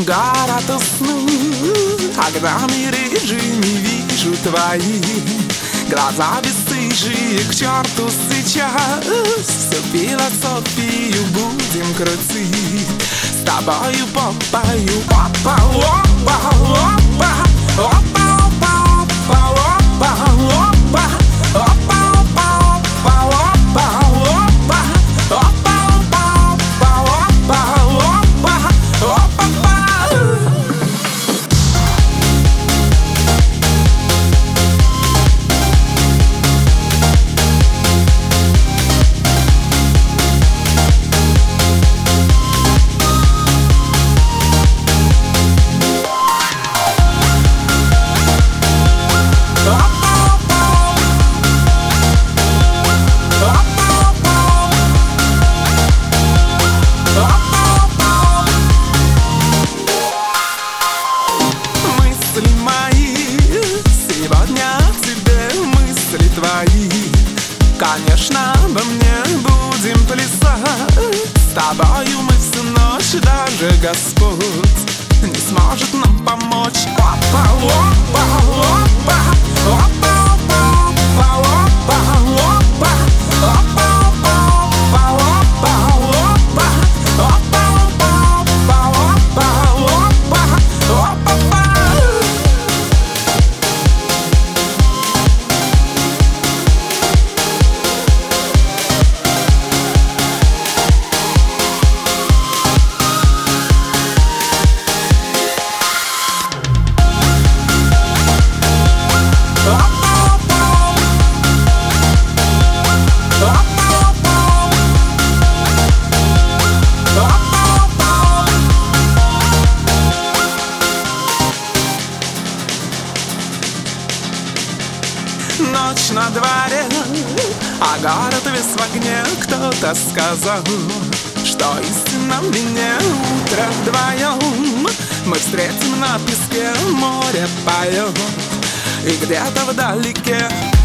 горят сны, когда миры же не вижу твои. Глаза бесстыжие к черту сейчас. Всю философию будем крутить. С тобою попою. Опа, опа, опа, опа, опа, опа, опа, опа, опа, опа, опа, опа, опа, конечно, обо мне будем плясать. С тобою мы всю ночь, даже Господь не сможет нам помочь. Опа, опа, опа, опа, опа, опа, опа, опа, опа, опа, опа, опа, опа, опа, опа, опа. Ночь на дворе, а город весь в огне. Кто-то сказал, что истина в вине. Утро вдвоем мы встретим на песке. Море поет, и где-то вдалеке